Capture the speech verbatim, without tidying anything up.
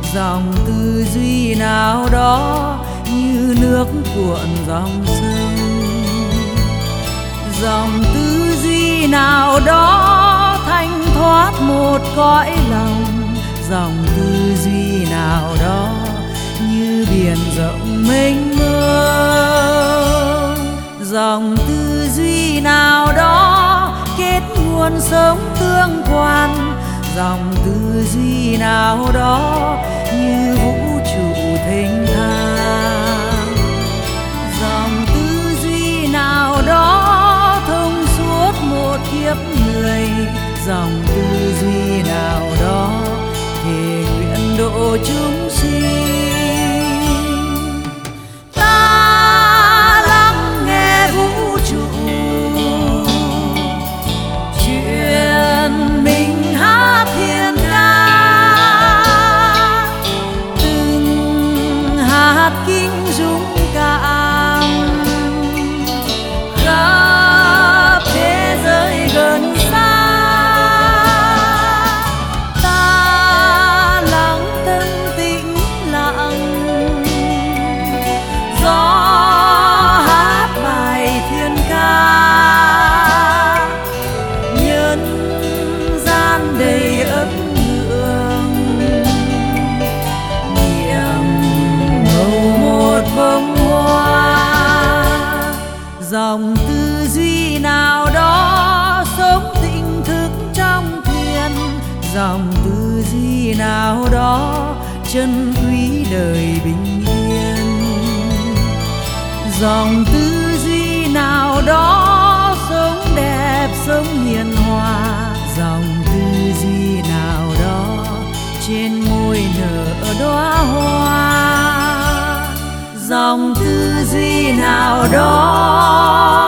Dòng tư duy nào đó như nước cuộn dòng sông, dòng tư duy nào đó thanh thoát một cõi lòng, dòng tư duy nào đó như biển rộng mênh mông, dòng tư duy nào đó kết nguồn sống tương quan, dòng tư duy nào đó như vũ trụ thênh thang, dòng tư duy nào đó thông suốt một kiếp người, dòng tư duy nào đó thề nguyện độ chúng sinh. Ta lắng nghe vũ trụ chuyện mình hát thiên ca, từng hạt kinh dũng cảm khắp thế giới gần xa. Ta lắng tâm tĩnh lặng, gió hát bài thiên ca, nhân gian đầy ấm hương, nhiệm màu một bông hoa. Dòng tư duy nào đó sống tỉnh thức trong thiền, dòng tư duy nào đó trân quý đời bình yên, dòng tư duy nào đó sống đẹp sống hiền hòa, dòng tư duy nào đó trên môi nở đóa hoa, dòng tư duy nào đó